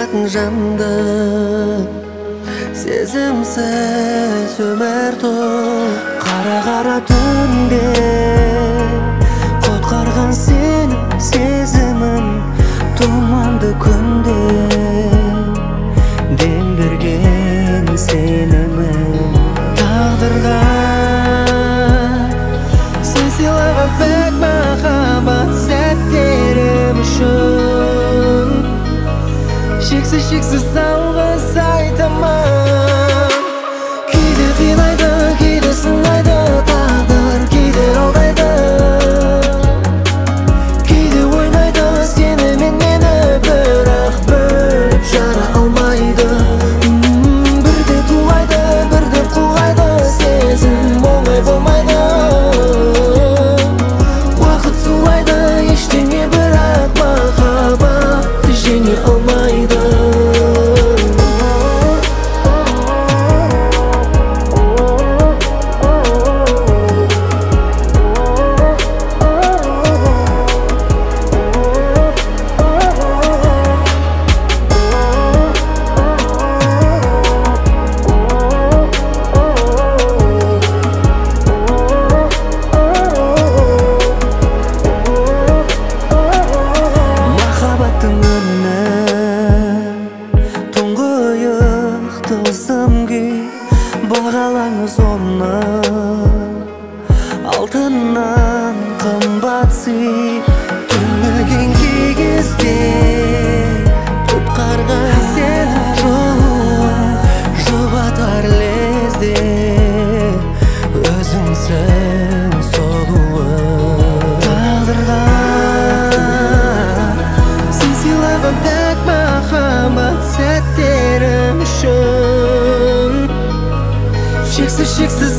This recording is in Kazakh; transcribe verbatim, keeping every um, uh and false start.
жақын жанды, сезімсіз өмір тұр. Қара-қара түнде құтқарған сенің сезімін, тұманды күнде дем берген сенімін. Тағдырға сен сыйлаған пәк махаббат сәттерім үшін шексіз-шексіз алғыс айтамын. Кейде қинайды, кейде сынайды тағдыр, кейде алдайды, кейде ойнайды сенімен мені, бірақ бөліп жара алмайды. Бірде тулайды, бірде құлайды, сезім оңай болмайды. Уақыт сулайды, ештеңе бірақ махаббатты жеңе алмайды. Бағалаңыз оны алтыннан қымбат сый. Түңілген кей кезде құтқарған сен жолын, жұбатар лезде өзіңсің сұлуым. Тағдырға сен сыйлаған пәк махаббат сәттерім үшін шексіз-шексіз